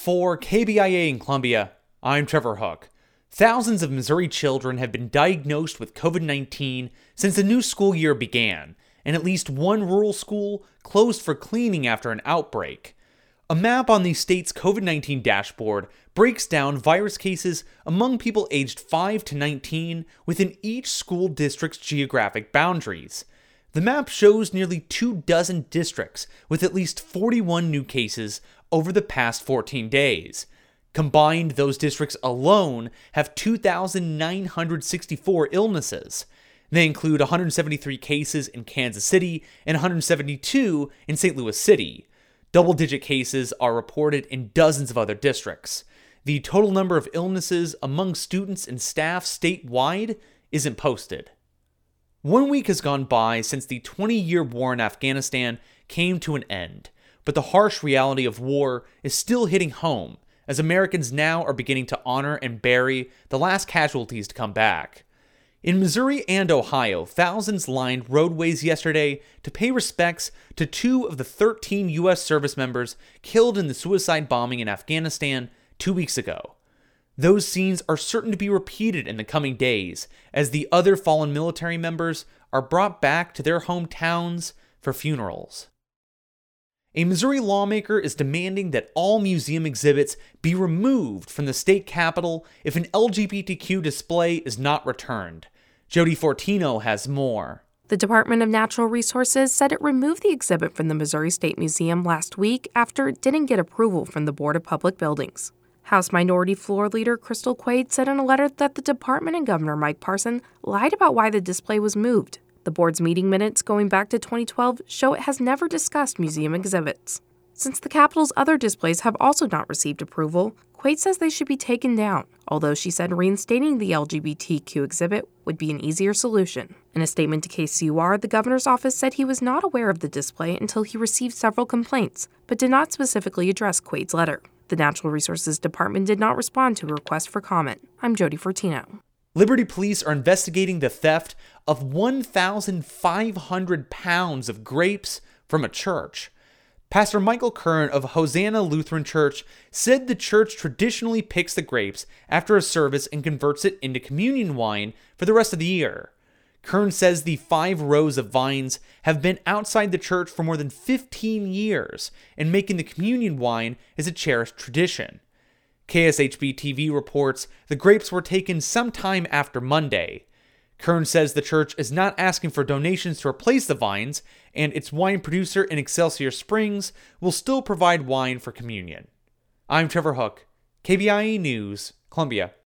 For KBIA in Columbia, I'm Trevor Hook. Thousands of Missouri children have been diagnosed with COVID-19 since the new school year began, and at least one rural school closed for cleaning after an outbreak. A map on the state's COVID-19 dashboard breaks down virus cases among people aged 5 to 19 within each school district's geographic boundaries. The map shows nearly 24 districts with at least 41 new cases over the past 14 days. Combined, those districts alone have 2,964 illnesses. They include 173 cases in Kansas City and 172 in St. Louis City. Double-digit cases are reported in dozens of other districts. The total number of illnesses among students and staff statewide isn't posted. 1 week has gone by since the 20-year war in Afghanistan came to an end, but the harsh reality of war is still hitting home, as Americans now are beginning to honor and bury the last casualties to come back. In Missouri and Ohio, thousands lined roadways yesterday to pay respects to 2 of the 13 U.S. service members killed in the suicide bombing in Afghanistan 2 weeks ago. Those scenes are certain to be repeated in the coming days as the other fallen military members are brought back to their hometowns for funerals. A Missouri lawmaker is demanding that all museum exhibits be removed from the state capitol if an LGBTQ display is not returned. Jody Fortino has more. The Department of Natural Resources said it removed the exhibit from the Missouri State Museum last week after it didn't get approval from the Board of Public Buildings. House Minority Floor Leader Crystal Quaid said in a letter that the department and Governor Mike Parson lied about why the display was moved. The board's meeting minutes going back to 2012 show it has never discussed museum exhibits. Since the Capitol's other displays have also not received approval, Quaid says they should be taken down, although she said reinstating the LGBTQ exhibit would be an easier solution. In a statement to KCUR, the governor's office said he was not aware of the display until he received several complaints, but did not specifically address Quaid's letter. The Natural Resources Department did not respond to a request for comment. I'm Jody Fortino. Liberty police are investigating the theft of 1,500 pounds of grapes from a church. Pastor Michael Curran of Hosanna Lutheran Church said the church traditionally picks the grapes after a service and converts it into communion wine for the rest of the year. Curran says the 5 rows of vines have been outside the church for more than 15 years, and making the communion wine is a cherished tradition. KSHB-TV reports the grapes were taken sometime after Monday. Curran says the church is not asking for donations to replace the vines, and its wine producer in Excelsior Springs will still provide wine for communion. I'm Trevor Hook, KBIE News, Columbia.